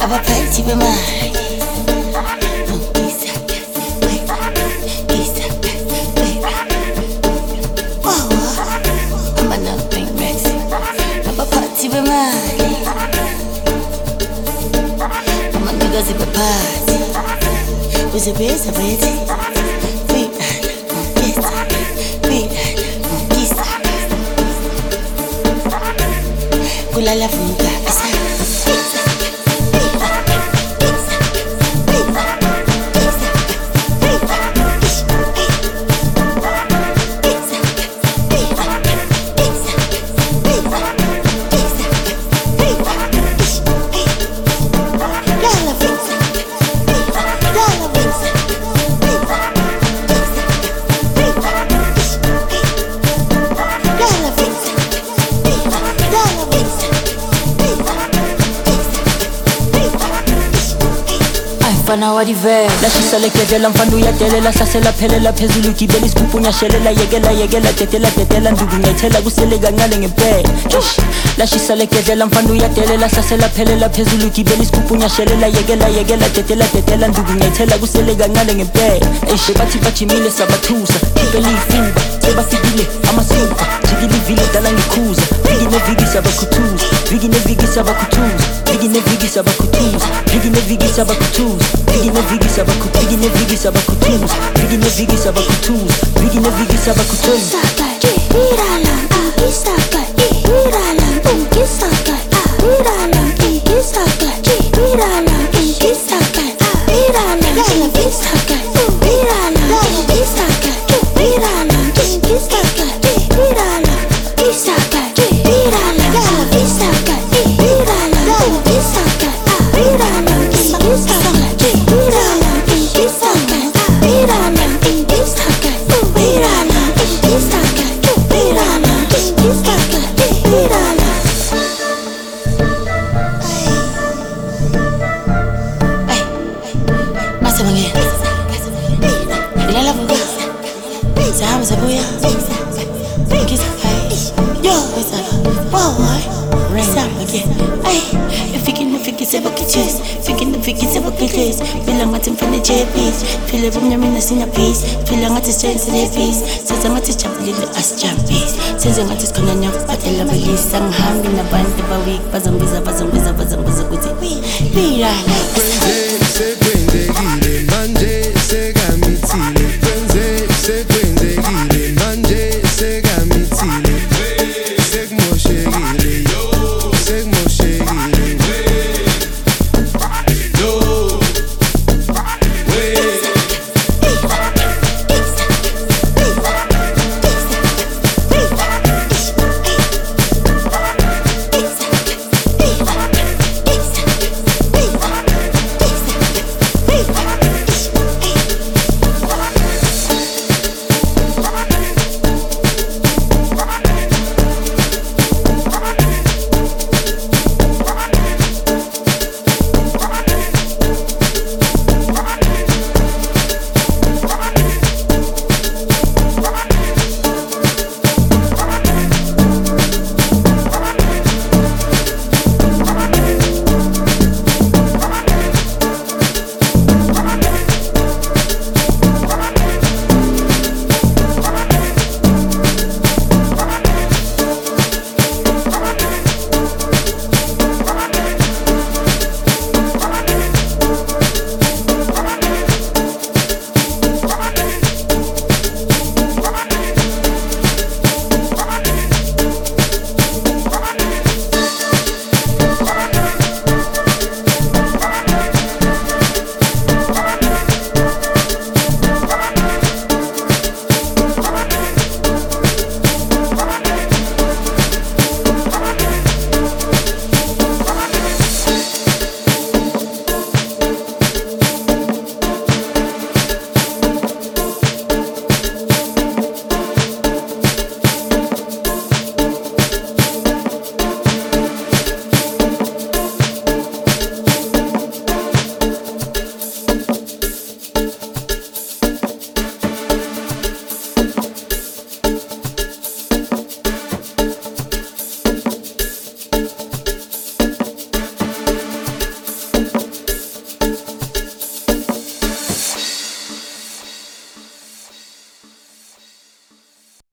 abaphathi bemali abaphathi bemali amanikazi baphathi uzebeza bethi kulala vuka mfana wadivela lashisalekevela mfana uyadelela hlasela phelela phezulu gibela isigubhu nyashelela yekela dedela nduku ngayithela kusele kancane ngempela lashisalekevela mfana uyadelela hlasela phelela phezulu gibela isigubhu nyashelela yekela dedela nduku ngayithela kusele kancane ngempela bathi bajimile sabathusa khipela ifuba sebafikile amasuka jikile ivile dala ngikhuza viki neviki sabakhuthuza viki neviki sabakhuthuza viki neviki sabakhuthuza viki neviki sabakhuthuza viki neviki sabakhuthuza viki neviki sabakhuthuza viki neviki sabakhuthuza viki neviki sabakhuthuza Feel ngathi mfana JPs feel ubumnyameni sina peace feel ngathi sensitive peace senze ngathi jabulile asijambisi senze ngathi sikhona nyakuphathela balisa ngihambi nabantu bawik bazangibiza kuthi bila